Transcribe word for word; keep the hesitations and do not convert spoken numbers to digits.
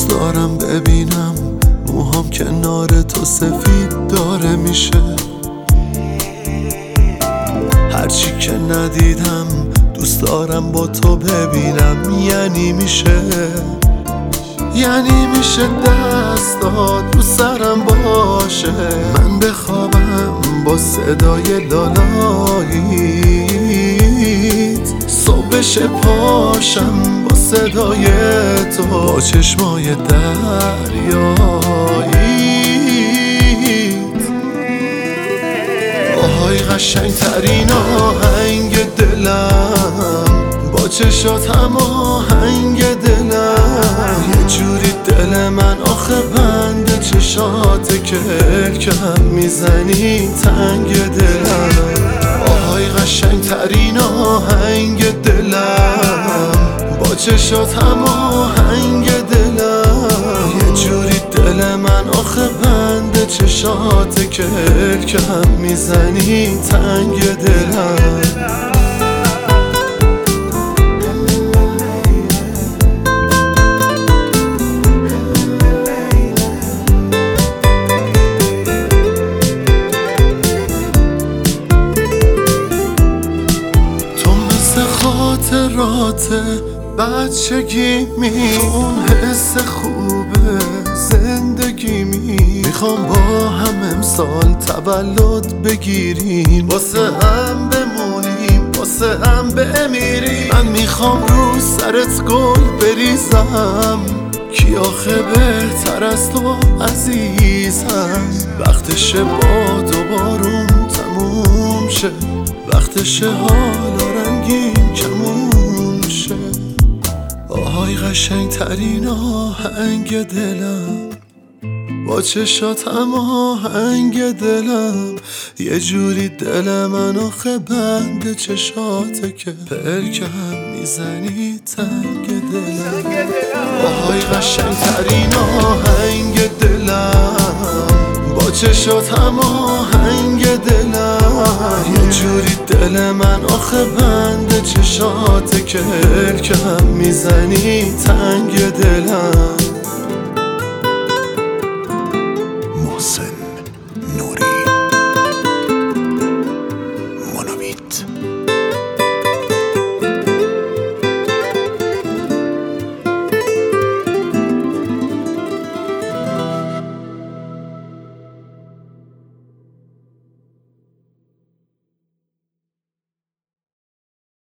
دارم ببینم موهام کنار تو سفید داره میشه. هرچی که ندیدم دوست دارم با تو ببینم. یعنی میشه یعنی میشه دستات رو سرم باشه، من بخوابم با صدای لالاییت، صبح بشه پاشم با صدای تو، با چشمای دریاییت. آهای قشنگ ترین آهنگ دلم، با چشاتم آهنگ دلم. یه جوری دل من آخه بند چشات که کم میزنی تنگ دلم. آهای قشنگ ترین آهنگ دلم، با چشاتم آهنگ دلم. یه جوری دل من آخه بند چشات که کم میزنی تنگ دلم. خاطرات بچگی می، اون حس خوبه زندگی می. میخوام با هم امسال تولد بگیریم، واسه هم بمونیم واسه هم بمیریم. من میخوام رو سرت گل بریزم، کی آخه بهتر از تو عزیزم. وقتشه باد و بارون تموم شه، وقتشه حالا رنگین کمون شه. آهای قشنگ ترین آهنگ دلم، با چشاتم آهنگ دلم. یه جوری دل من آخه بند چشاته که پرکم میزنی تنگ دلم. آهای قشنگ ترین آهنگ دلم، با چشاتم آهنگ دلم. یه جوری دل من آخه بند چشاته که کم میزنی تنگ دلم.